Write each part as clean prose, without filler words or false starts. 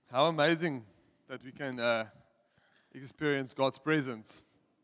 How amazing that we can experience God's presence.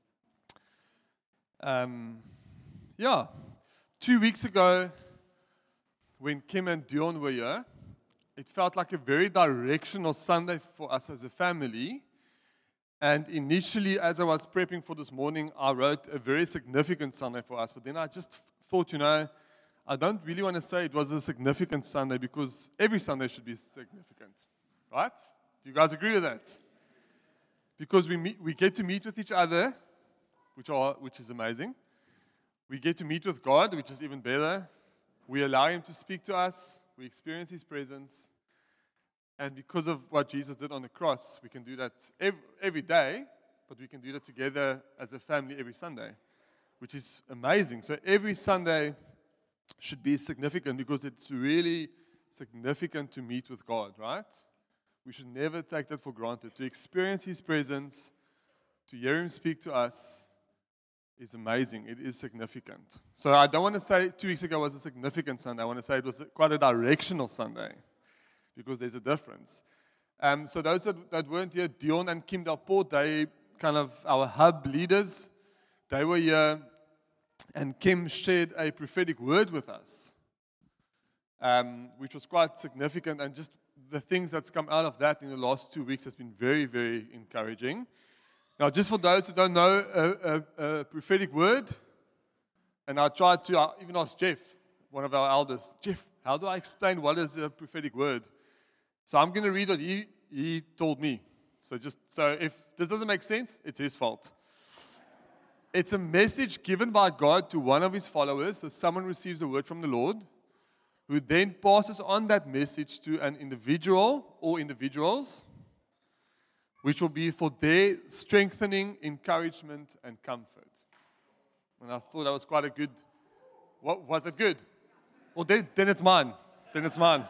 Yeah, 2 weeks ago, when Kim and Dion were here, it felt like a very directional Sunday for us as a family. And initially, as I was prepping for this morning, I wrote a very significant Sunday for us. But then I just thought, I don't really want to say it was a significant Sunday because every Sunday should be significant. Right? Do you guys agree with that? Because we get to meet with each other, which is amazing. We get to meet with God, which is even better. We allow Him to speak to us. We experience His presence. And because of what Jesus did on the cross, we can do that every day, but we can do that together as a family every Sunday, which is amazing. So every Sunday should be significant because it's really significant to meet with God, right? We should never take that for granted. To experience His presence, to hear Him speak to us is amazing. It is significant. So I don't want to say 2 weeks ago was a significant Sunday. I want to say it was quite a directional Sunday because there's a difference. So those that weren't here, Dion and Kim Delport, they kind of our hub leaders, they were here, and Kim shared a prophetic word with us, which was quite significant, and just the things that's come out of that in the last 2 weeks has been very, very encouraging. Now, just for those who don't know a prophetic word, and I tried to even ask Jeff, one of our elders, Jeff, how do I explain what is a prophetic word? So I'm going to read what he told me. So if this doesn't make sense, it's his fault. It's a message given by God to one of His followers. So someone receives a word from the Lord, who then passes on that message to an individual or individuals, which will be for their strengthening, encouragement, and comfort. And I thought that was quite a good. What was it good? Well, then it's mine. Then it's mine.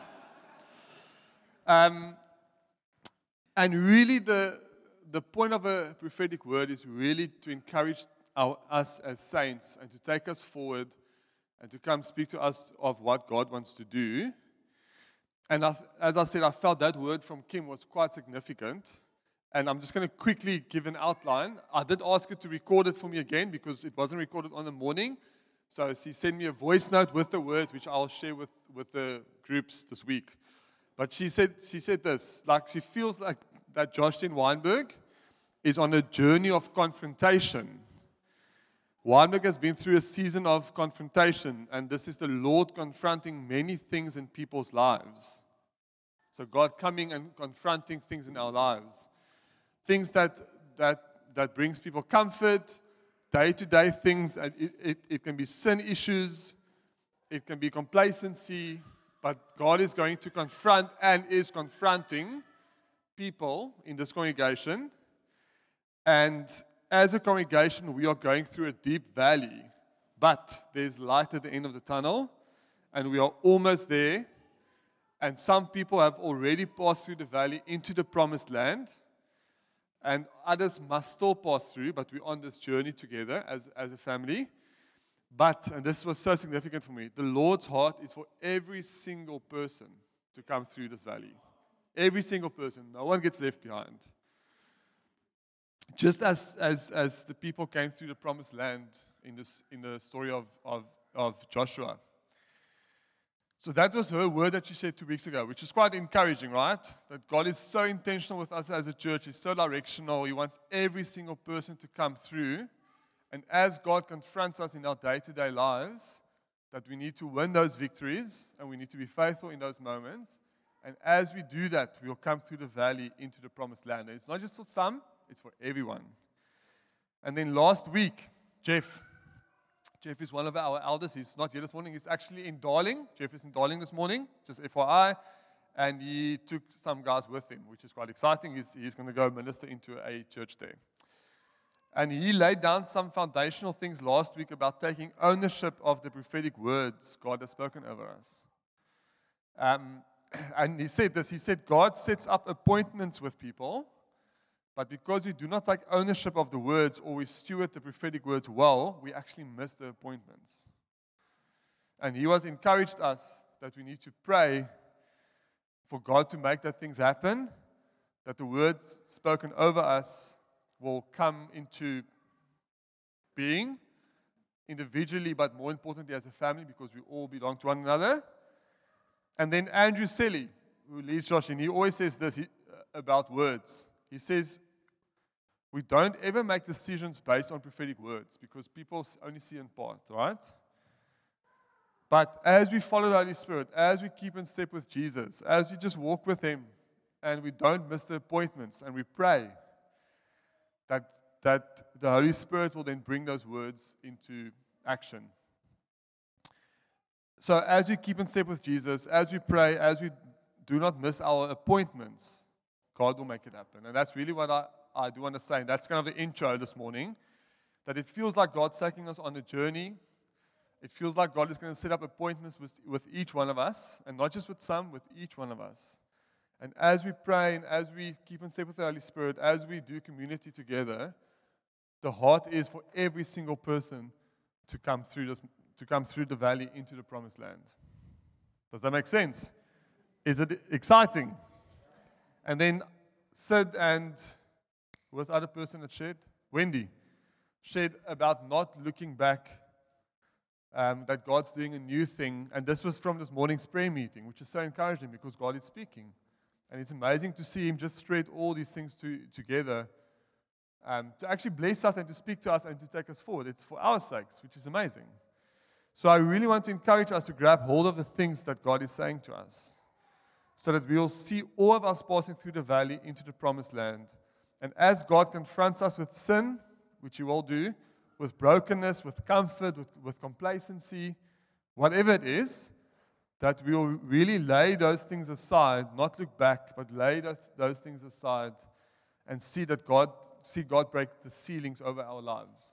And really, the point of a prophetic word is really to encourage us as saints and to take us forward and to come speak to us of what God wants to do. And as I said, I felt that word from Kim was quite significant. And I'm just going to quickly give an outline. I did ask her to record it for me again because it wasn't recorded on the morning. So she sent me a voice note with the word, which I'll share with the groups this week. But she said this, like she feels like that Jocelyn Weinberg is on a journey of confrontation. Weinberg has been through a season of confrontation, and this is the Lord confronting many things in people's lives. So God coming and confronting things in our lives. Things that brings people comfort, day-to-day things. It can be sin issues, it can be complacency, but God is going to confront and is confronting people in this congregation. And as a congregation, we are going through a deep valley, but there's light at the end of the tunnel, and we are almost there. And some people have already passed through the valley into the promised land, and others must still pass through, but we're on this journey together as a family. But, and this was so significant for me, the Lord's heart is for every single person to come through this valley. Every single person. No one gets left behind. Just as the people came through the promised land in the story of Joshua. So that was her word that she said 2 weeks ago, which is quite encouraging, right? That God is so intentional with us as a church. He's so directional. He wants every single person to come through. And as God confronts us in our day-to-day lives, that we need to win those victories and we need to be faithful in those moments. And as we do that, we'll come through the valley into the promised land. And it's not just for some, it's for everyone. And then last week, Jeff is one of our elders. He's not here this morning. He's actually in Darling. Jeff is in Darling this morning, just FYI. And he took some guys with him, which is quite exciting. He's going to go minister into a church there. And he laid down some foundational things last week about taking ownership of the prophetic words God has spoken over us. And he said this, he said, God sets up appointments with people, but because we do not take ownership of the words or we steward the prophetic words well, we actually miss the appointments. And he was encouraged us that we need to pray for God to make that things happen, that the words spoken over us will come into being individually, but more importantly as a family, because we all belong to one another. And then Andrew Selly, who leads Josh, and he always says this about words. He says, we don't ever make decisions based on prophetic words, because people only see in part, right? But as we follow the Holy Spirit, as we keep in step with Jesus, as we just walk with Him, and we don't miss the appointments, and we pray, that the Holy Spirit will then bring those words into action. So as we keep in step with Jesus, as we pray, as we do not miss our appointments, God will make it happen. And that's really what I do want to say. And that's kind of the intro this morning, that it feels like God's taking us on a journey. It feels like God is going to set up appointments with each one of us, and not just with some, with each one of us. And as we pray and as we keep in step with the Holy Spirit, as we do community together, the heart is for every single person to come through the valley into the promised land. Does that make sense? Is it exciting? And then Sid and who was the other person that shared? Wendy shared about not looking back, that God's doing a new thing. And this was from this morning's prayer meeting, which is so encouraging because God is speaking. And it's amazing to see Him just thread all these things together to actually bless us and to speak to us and to take us forward. It's for our sakes, which is amazing. So I really want to encourage us to grab hold of the things that God is saying to us, so that we will see all of us passing through the valley into the promised land. And as God confronts us with sin, which He will do, with brokenness, with comfort, with complacency, whatever it is, that we will really lay those things aside, not look back, but lay those things aside and see God break the ceilings over our lives.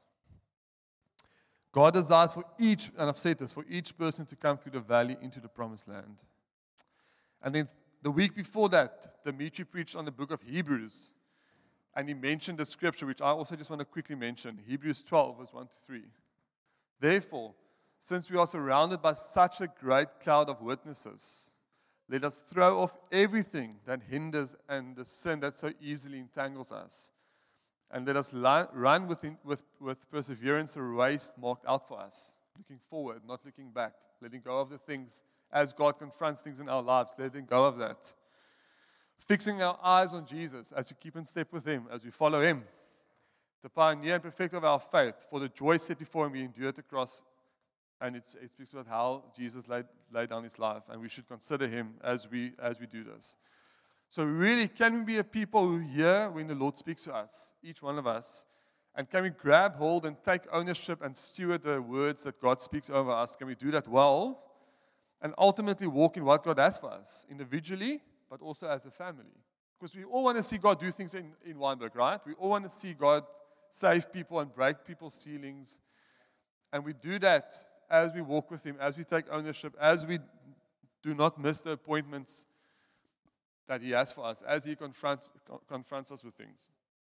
God desires for each, and I've said this, for each person to come through the valley into the promised land. And then the week before that, Dimitri preached on the book of Hebrews. And he mentioned the scripture, which I also just want to quickly mention. Hebrews 12, verse 1 to 3. Therefore, since we are surrounded by such a great cloud of witnesses, let us throw off everything that hinders and the sin that so easily entangles us. And let us run with perseverance a race marked out for us, looking forward, not looking back, letting go of the things as God confronts things in our lives, letting go of that. Fixing our eyes on Jesus as we keep in step with Him, as we follow Him, the pioneer and perfecter of our faith. For the joy set before Him, He endured the cross. And it speaks about how Jesus laid down His life, and we should consider Him as we do this. So really, can we be a people who hear when the Lord speaks to us, each one of us, and can we grab hold and take ownership and steward the words that God speaks over us? Can we do that well? And ultimately walk in what God has for us, individually, but also as a family. Because we all want to see God do things in Wynberg, right? We all want to see God save people and break people's ceilings. And we do that as we walk with Him, as we take ownership, as we do not miss the appointments that He has for us, as He confronts us with things.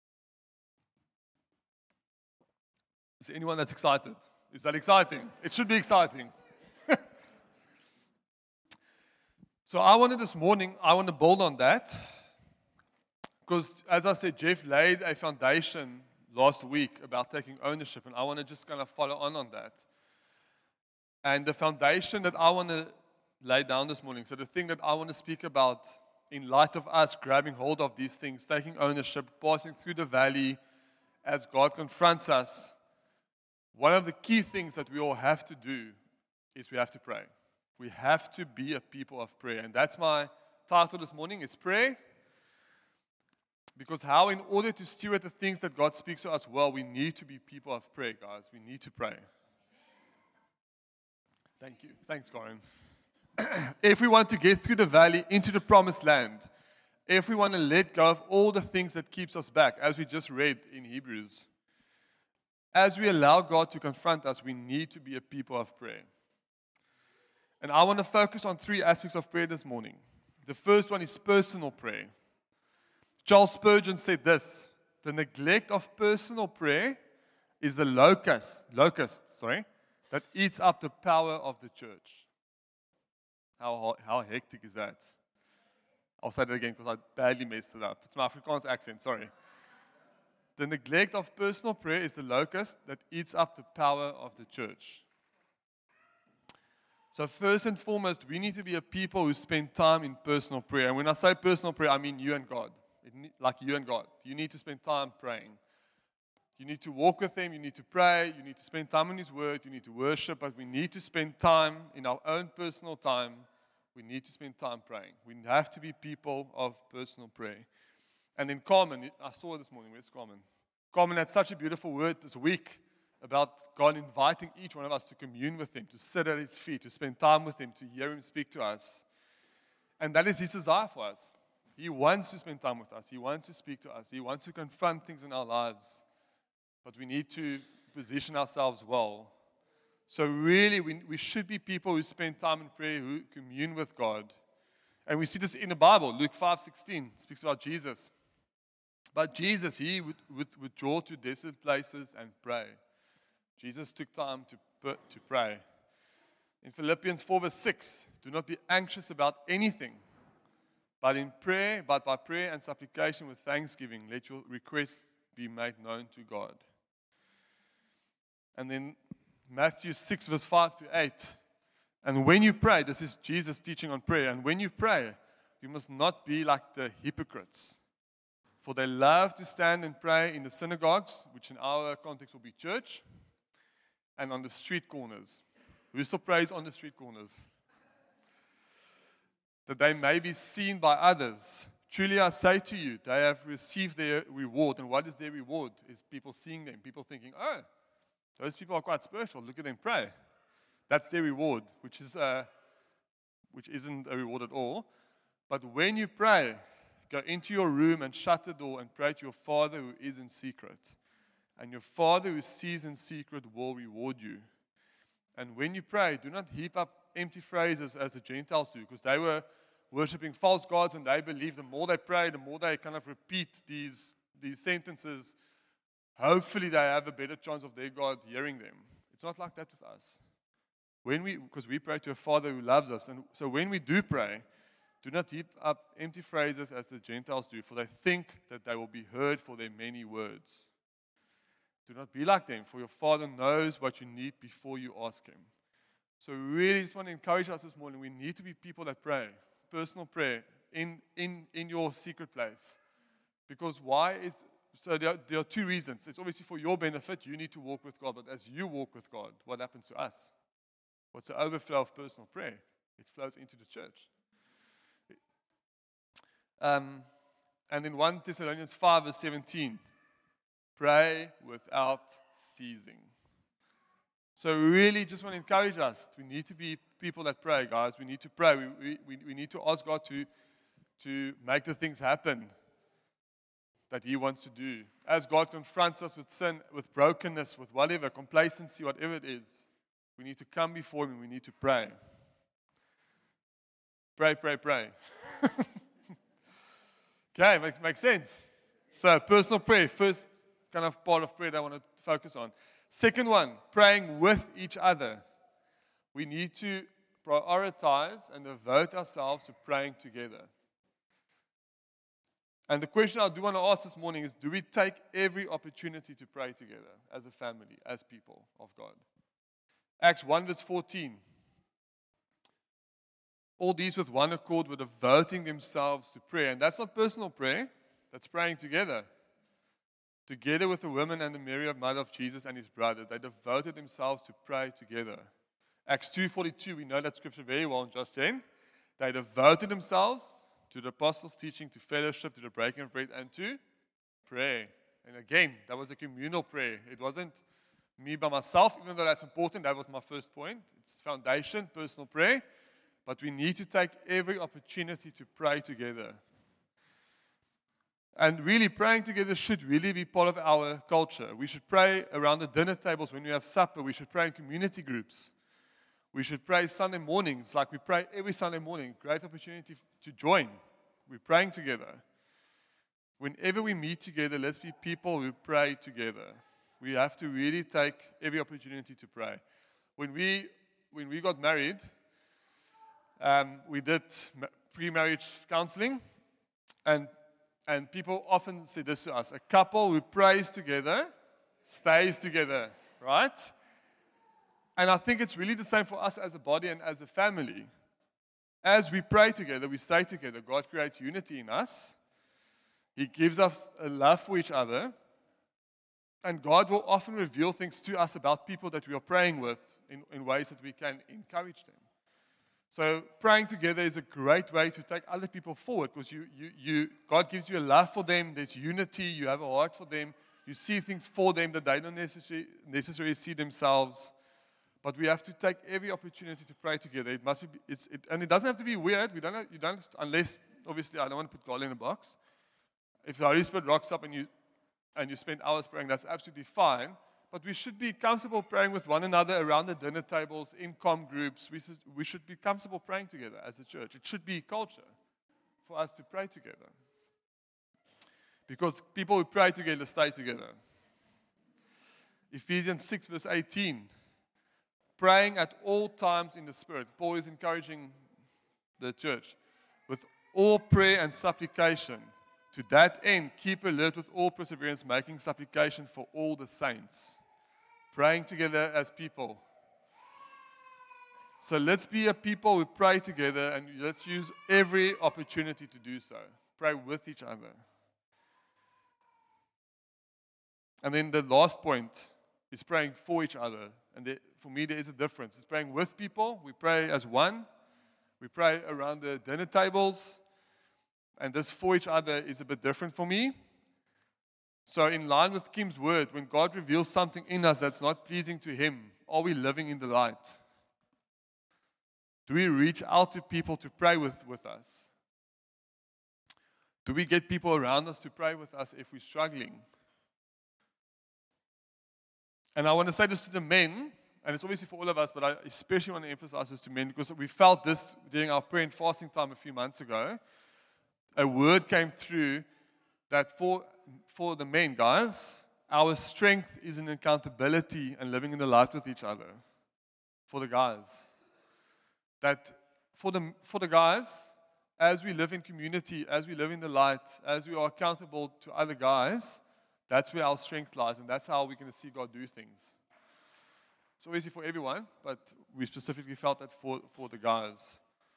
Is there anyone that's excited? Is that exciting? It should be exciting. So I want to build on that, because as I said, Jeff laid a foundation last week about taking ownership, and I want to just kind of follow on that. And the foundation that I want to lay down this morning, so the thing that I want to speak about in light of us grabbing hold of these things, taking ownership, passing through the valley as God confronts us, one of the key things that we all have to do is we have to pray. We have to be a people of prayer. And that's my title this morning, is prayer. Because how, in order to steward the things that God speaks to us well, we need to be people of prayer, guys. We need to pray. Thank you. Thanks, Corin. If we want to get through the valley into the promised land, if we want to let go of all the things that keeps us back, as we just read in Hebrews, as we allow God to confront us, we need to be a people of prayer. And I want to focus on 3 aspects of prayer this morning. The first one is personal prayer. Charles Spurgeon said this: the neglect of personal prayer is the locust that eats up the power of the church. How hectic is that? I'll say that again because I badly messed it up. It's my Afrikaans accent, sorry. The neglect of personal prayer is the locust that eats up the power of the church. So first and foremost, we need to be a people who spend time in personal prayer. And when I say personal prayer, I mean you and God. Like you and God. You need to spend time praying. You need to walk with Him. You need to pray. You need to spend time in His Word. You need to worship. But we need to spend time in our own personal time. We need to spend time praying. We have to be people of personal prayer. And then Carmen, I saw this morning. Where's Carmen? Carmen had such a beautiful word this week about God inviting each one of us to commune with Him, to sit at His feet, to spend time with Him, to hear Him speak to us. And that is His desire for us. He wants to spend time with us. He wants to speak to us. He wants to confront things in our lives. But we need to position ourselves well. So really, we should be people who spend time in prayer, who commune with God. And we see this in the Bible. Luke 5:16 speaks about Jesus. But Jesus, He would withdraw to desert places and pray. Jesus took time to pray. In Philippians 4:6, do not be anxious about anything, but by prayer and supplication with thanksgiving, let your requests be made known to God. And then Matthew 6:5-8. And when you pray, this is Jesus teaching on prayer, and when you pray, you must not be like the hypocrites. For they love to stand and pray in the synagogues, which in our context will be church, and on the street corners. Who still prays on the street corners? That they may be seen by others. Truly I say to you, they have received their reward. And what is their reward? Is people seeing them, people thinking, oh, those people are quite spiritual. Look at them pray. That's their reward, which isn't a reward at all. But when you pray, go into your room and shut the door and pray to your Father who is in secret. And your Father who sees in secret will reward you. And when you pray, do not heap up empty phrases as the Gentiles do, because they were worshiping false gods and they believed the more they pray, the more they kind of repeat these sentences, hopefully they have a better chance of their God hearing them. It's not like that with us. Because we pray to a Father who loves us. And so when we do pray, do not heap up empty phrases as the Gentiles do, for they think that they will be heard for their many words. Do not be like them, for your Father knows what you need before you ask Him. So we really just want to encourage us this morning. We need to be people that pray, personal prayer, in your secret place. Because there are two reasons. It's obviously for your benefit. You need to walk with God. But as you walk with God, what happens to us? What's the overflow of personal prayer? It flows into the church. And in 1 Thessalonians 5:17, pray without ceasing. So we really just want to encourage us. We need to be people that pray, guys. We need to pray. We need to ask God to make the things happen that He wants to do. As God confronts us with sin, with brokenness, with whatever, complacency, whatever it is, we need to come before Him. We need to pray. Pray, pray, pray. Okay, makes sense. So personal prayer, first kind of part of prayer that I want to focus on. Second one, praying with each other. We need to prioritize and devote ourselves to praying together. And the question I do want to ask this morning is, do we take every opportunity to pray together as a family, as people of God? Acts 1:14. All these with one accord were devoting themselves to prayer. And that's not personal prayer. That's praying together. Together with the women and the Mary, mother of Jesus, and his brother, they devoted themselves to pray together. Acts 2:42, we know that scripture very well in Josh 10. They devoted themselves to the apostles' teaching, to fellowship, to the breaking of bread, and to prayer. And again, that was a communal prayer. It wasn't me by myself, even though that's important. That was my first point. It's foundation, personal prayer. But we need to take every opportunity to pray together. And really, praying together should really be part of our culture. We should pray around the dinner tables when we have supper. We should pray in community groups. We should pray Sunday mornings like we pray every Sunday morning. Great opportunity to join. We're praying together. Whenever we meet together, let's be people who pray together. We have to really take every opportunity to pray. When we got married, we did pre-marriage counseling, And people often say this to us: a couple who prays together stays together, right? And I think it's really the same for us as a body and as a family. As we pray together, we stay together. God creates unity in us. He gives us a love for each other. And God will often reveal things to us about people that we are praying with in ways that we can encourage them. So praying together is a great way to take other people forward, because God gives you a love for them. There's unity. You have a heart for them. You see things for them that they don't necessarily see themselves. But we have to take every opportunity to pray together. It must be, and it doesn't have to be weird. You don't, unless, obviously, I don't want to put God in a box. If the Holy Spirit rocks up and you spend hours praying, that's absolutely fine. But we should be comfortable praying with one another around the dinner tables, in comm groups. We should be comfortable praying together as a church. It should be culture for us to pray together. Because people who pray together stay together. Ephesians 6 verse 18. Praying at all times in the Spirit. Paul is encouraging the church with all prayer and supplication. To that end, keep alert with all perseverance, making supplication for all the saints. Praying together as people. So let's be a people who pray together, and let's use every opportunity to do so. Pray with each other. And then the last point is praying for each other. And for me, there is a difference. It's praying with people. We pray as one. We pray around the dinner tables. And this for each other is a bit different for me. So in line with Kim's word, when God reveals something in us that's not pleasing to Him, are we living in the light? Do we reach out to people to pray with us? Do we get people around us to pray with us if we're struggling? And I want to say this to the men, and it's obviously for all of us, but I especially want to emphasize this to men, because we felt this during our prayer and fasting time a few months ago. A word came through that for the men, guys, our strength is in accountability and living in the light with each other. For the guys. That for the guys, as we live in community, as we live in the light, as we are accountable to other guys, that's where our strength lies, and that's how we're going to see God do things. It's obviously for everyone, but we specifically felt that for the guys.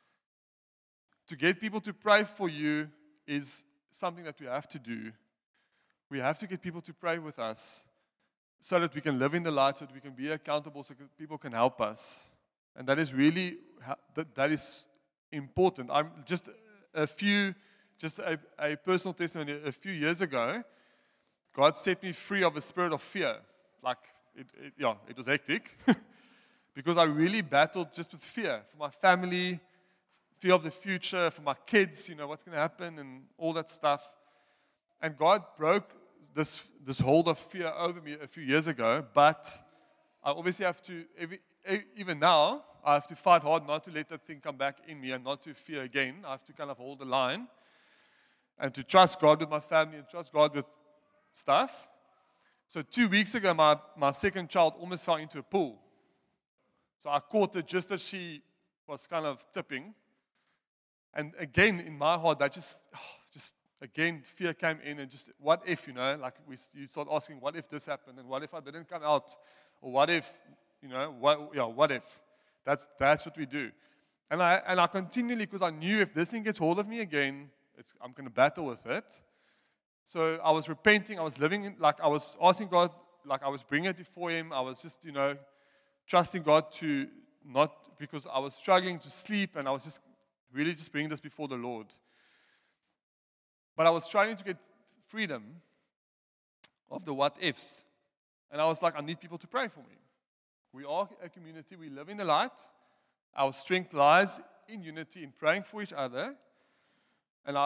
To get people to pray for you is something that we have to do. We have to get people to pray with us so that we can live in the light, so that we can be accountable, so that people can help us. And that is really, that is important. I'm just a personal testimony. A few years ago, God set me free of a spirit of fear. Like, it was hectic. Because I really battled just with fear for my family, fear of the future, for my kids, what's going to happen and all that stuff. And God broke this hold of fear over me a few years ago, but I obviously have to, even now, I have to fight hard not to let that thing come back in me and not to fear again. I have to kind of hold the line and to trust God with my family and trust God with stuff. So 2 weeks ago, my second child almost fell into a pool. So I caught her just as she was kind of tipping. And again, in my heart, that just again, fear came in, and just, what if, you start asking, what if this happened, and what if I didn't come out, or what if, what if? That's what we do. And I continually, because I knew if this thing gets hold of me again, I'm going to battle with it. So I was repenting, I was living I was asking God, I was bringing it before Him, I was just, trusting God to not, because I was struggling to sleep, and I was just really just bringing this before the Lord. But I was trying to get freedom of the what ifs. And I was like, I need people to pray for me. We are a community, we live in the light. Our strength lies in unity, in praying for each other. And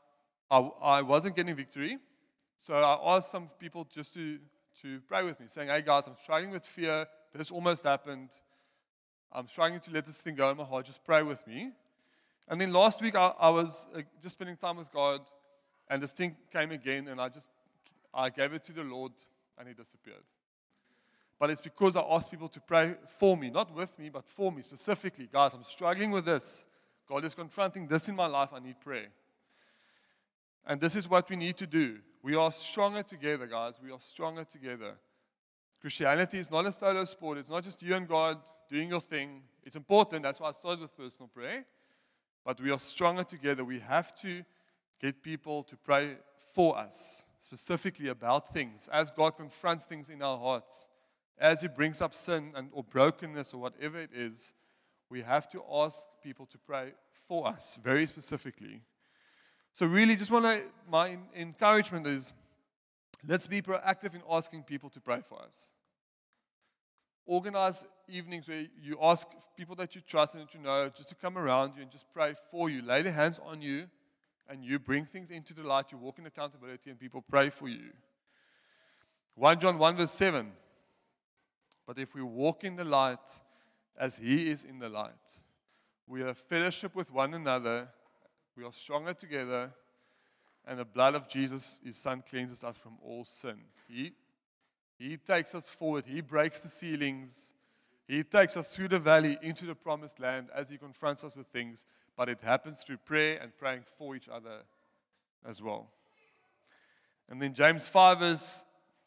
I wasn't getting victory. So I asked some people just to pray with me, saying, hey guys, I'm struggling with fear. This almost happened. I'm struggling to let this thing go in my heart. Just pray with me. And then last week, I was just spending time with God, and this thing came again, and I gave it to the Lord, and it disappeared. But it's because I asked people to pray for me, not with me, but for me specifically. Guys, I'm struggling with this. God is confronting this in my life. I need prayer. And this is what we need to do. We are stronger together, guys. We are stronger together. Christianity is not a solo sport. It's not just you and God doing your thing. It's important. That's why I started with personal prayer. But we are stronger together. We have to get people to pray for us, specifically about things. As God confronts things in our hearts, as He brings up sin or brokenness or whatever it is, we have to ask people to pray for us, very specifically. So really, my encouragement is, let's be proactive in asking people to pray for us. Organize evenings where you ask people that you trust and that you know just to come around you and just pray for you. Lay their hands on you, and you bring things into the light. You walk in accountability, and people pray for you. 1 John 1 verse 7. But if we walk in the light as He is in the light, we have fellowship with one another. We are stronger together, and the blood of Jesus, His Son, cleanses us from all sin. He takes us forward. He breaks the ceilings. He takes us through the valley into the promised land as He confronts us with things, but it happens through prayer and praying for each other as well. And then James 5 verse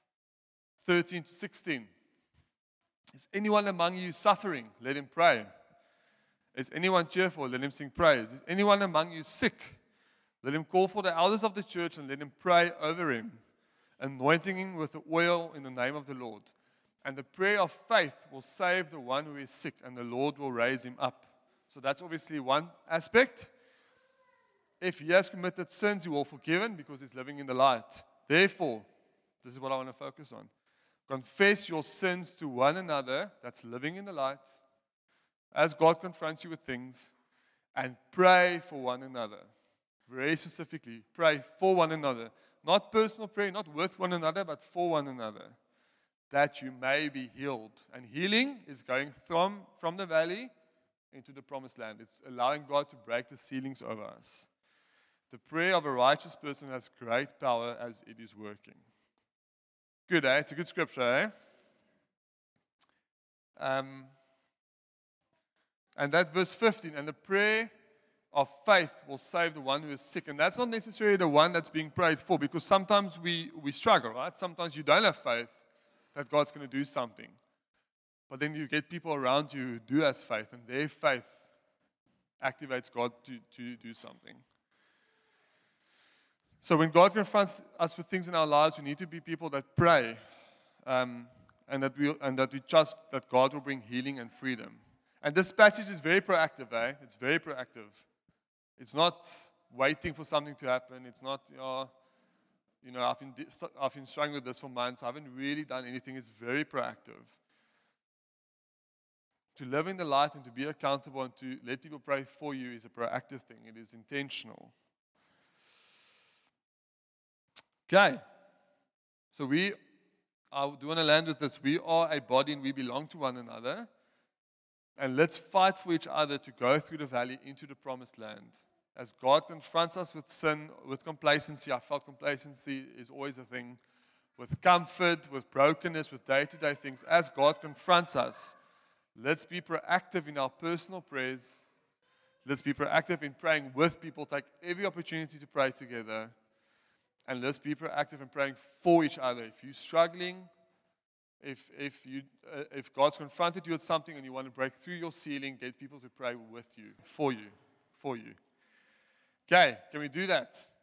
13 to 16. Is anyone among you suffering? Let him pray. Is anyone cheerful? Let him sing praise. Is anyone among you sick? Let him call for the elders of the church and let him pray over him, anointing him with the oil in the name of the Lord. And the prayer of faith will save the one who is sick, and the Lord will raise him up. So that's obviously one aspect. If he has committed sins, he will be forgiven because he's living in the light. Therefore, this is what I want to focus on. Confess your sins to one another, that's living in the light, as God confronts you with things, and pray for one another. Very specifically, pray for one another. Not personal prayer, not with one another, but for one another, that you may be healed. And healing is going from the valley into the promised land. It's allowing God to break the ceilings over us. The prayer of a righteous person has great power as it is working. Good, eh? It's a good scripture, eh? And that verse 15, and the prayer of faith will save the one who is sick. And that's not necessarily the one that's being prayed for, because sometimes we struggle, right? Sometimes you don't have faith that God's going to do something. But then you get people around you who do have faith, and their faith activates God to do something. So when God confronts us with things in our lives, we need to be people that pray, and that we trust that God will bring healing and freedom. And this passage is very proactive, eh? It's very proactive. It's not waiting for something to happen. It's not, I've been struggling with this for months. I haven't really done anything. It's very proactive. To live in the light and to be accountable and to let people pray for you is a proactive thing. It is intentional. Okay. So I do want to land with this. We are a body and we belong to one another. And let's fight for each other to go through the valley into the promised land. As God confronts us with sin, with complacency, I felt complacency is always a thing. With comfort, with brokenness, with day-to-day things. As God confronts us, let's be proactive in our personal prayers. Let's be proactive in praying with people. Take every opportunity to pray together. And let's be proactive in praying for each other. If you're struggling, if God's confronted you with something and you want to break through your ceiling, get people to pray with you, for you. Okay, can we do that?